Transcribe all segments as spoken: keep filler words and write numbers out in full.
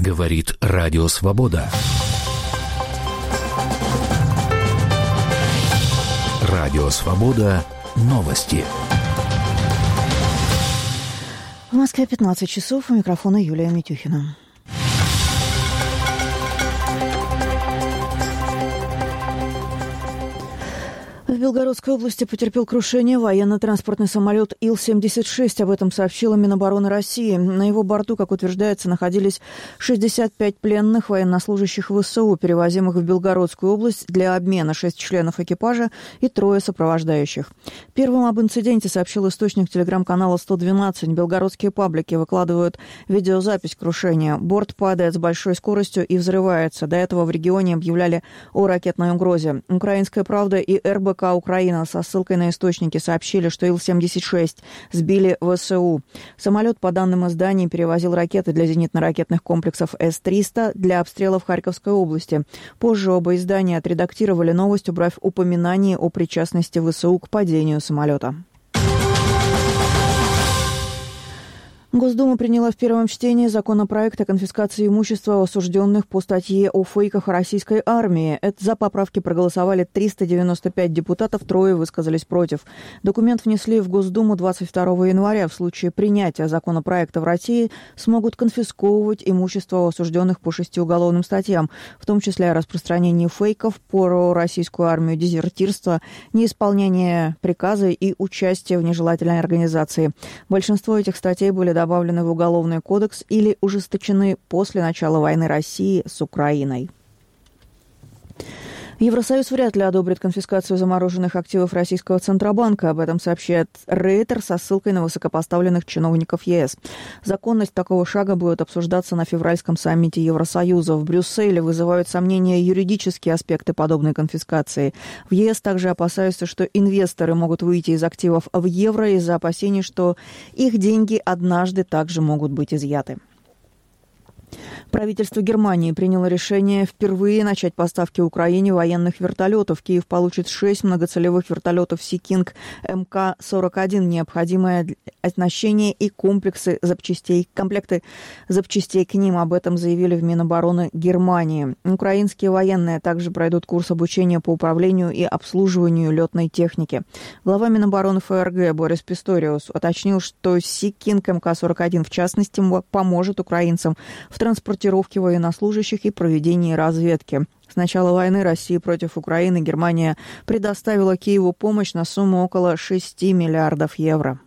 Говорит Радио Свобода. Радио Свобода. Новости. В Москве пятнадцать часов. У микрофона Юлия Митюхина. В Белгородской области потерпел крушение военно-транспортный самолет Ил семьдесят шесть. Об этом сообщила Минобороны России. На его борту, как утверждается, находились шестьдесят пять пленных военнослужащих ВСУ, перевозимых в Белгородскую область для обмена, шесть членов экипажа и трое сопровождающих. Первым об инциденте сообщил источник телеграм-канала сто двенадцать. Белгородские паблики выкладывают видеозапись крушения. Борт падает с большой скоростью и взрывается. До этого в регионе объявляли о ракетной угрозе. «Украинская правда» и эр бэ ка «Украина» со ссылкой на источники сообщили, что Ил семьдесят шесть сбили ВСУ. Самолет, по данным изданий, перевозил ракеты для зенитно-ракетных комплексов эс триста для обстрела в Харьковской области. Позже оба издания отредактировали новость, убрав упоминание о причастности ВСУ к падению самолета. Госдума приняла в первом чтении законопроект о конфискации имущества осужденных по статье о фейках о российской армии. Это за поправки проголосовали триста девяносто пять депутатов, трое высказались против. Документ внесли в Госдуму двадцать второго января. В случае принятия законопроекта в России смогут конфисковывать имущество осужденных по шести уголовным статьям, в том числе о распространении фейков про российскую армию, дезертирство, неисполнение приказа и участие в нежелательной организации. Большинство этих статей были добавлены добавлены в Уголовный кодекс или ужесточены после начала войны России с Украиной. Евросоюз вряд ли одобрит конфискацию замороженных активов российского Центробанка. Об этом сообщает Рейтер со ссылкой на высокопоставленных чиновников е эс. Законность такого шага будет обсуждаться на февральском саммите Евросоюза. В Брюсселе вызывают сомнения юридические аспекты подобной конфискации. В е эс также опасаются, что инвесторы могут выйти из активов в евро из-за опасений, что их деньги однажды также могут быть изъяты. Правительство Германии приняло решение впервые начать поставки Украине военных вертолетов. Киев получит шесть многоцелевых вертолетов Си Кинг эм ка сорок один, необходимое оснащение и комплексы запчастей, комплекты запчастей к ним. Об этом заявили в Минобороны Германии. Украинские военные также пройдут курс обучения по управлению и обслуживанию летной техники. Глава Минобороны эф эр гэ Борис Писториус уточнил, что Си Кинг эм ка сорок один в частности поможет украинцам в транспортировке военнослужащих и проведении разведки. С начала войны России против Украины Германия предоставила Киеву помощь на сумму около шести миллиардов евро.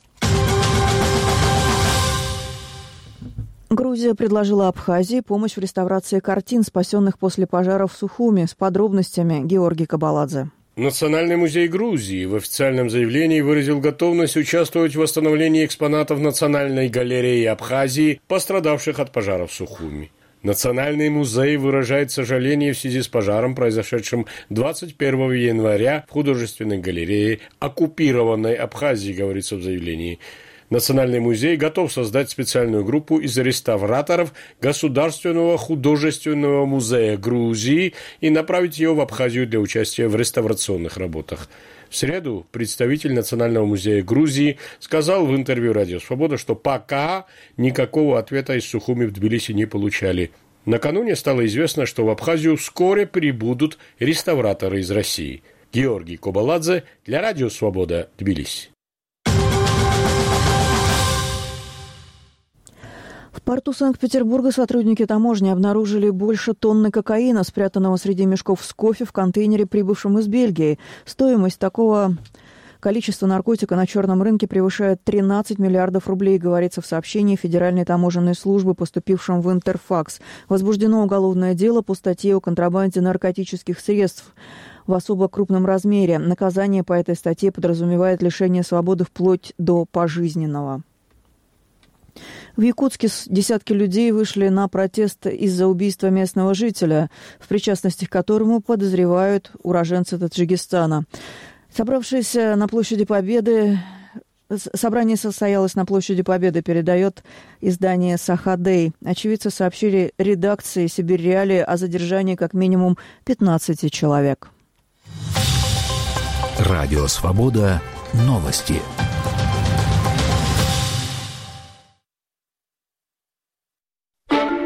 Грузия предложила Абхазии помощь в реставрации картин, спасенных после пожаров в Сухуми. С подробностями Георгий Кабаладзе. Национальный музей Грузии в официальном заявлении выразил готовность участвовать в восстановлении экспонатов Национальной галереи Абхазии, пострадавших от пожаров в Сухуми. Национальный музей выражает сожаление в связи с пожаром, произошедшим двадцать первого января в художественной галерее оккупированной Абхазии, говорится в заявлении. Национальный музей готов создать специальную группу из реставраторов Государственного художественного музея Грузии и направить ее в Абхазию для участия в реставрационных работах. В среду представитель Национального музея Грузии сказал в интервью «Радио Свобода», что пока никакого ответа из Сухуми в Тбилиси не получали. Накануне стало известно, что в Абхазию вскоре прибудут реставраторы из России. Георгий Кабаладзе для «Радио Свобода», Тбилиси. В порту Санкт-Петербурга сотрудники таможни обнаружили больше тонны кокаина, спрятанного среди мешков с кофе в контейнере, прибывшем из Бельгии. Стоимость такого количества наркотика на черном рынке превышает тринадцать миллиардов рублей, говорится в сообщении Федеральной таможенной службы, поступившем в Интерфакс. Возбуждено уголовное дело по статье о контрабанде наркотических средств в особо крупном размере. Наказание по этой статье подразумевает лишение свободы вплоть до пожизненного. В Якутске десятки людей вышли на протест из-за убийства местного жителя, в причастности к которому подозревают уроженцы Таджикистана. Собравшиеся на площади Победы, собрание состоялось на площади Победы, передает издание «Сахадей». Очевидцы сообщили редакции «Сибирь Реалии» о задержании как минимум пятнадцати человек. Радио «Свобода». Новости.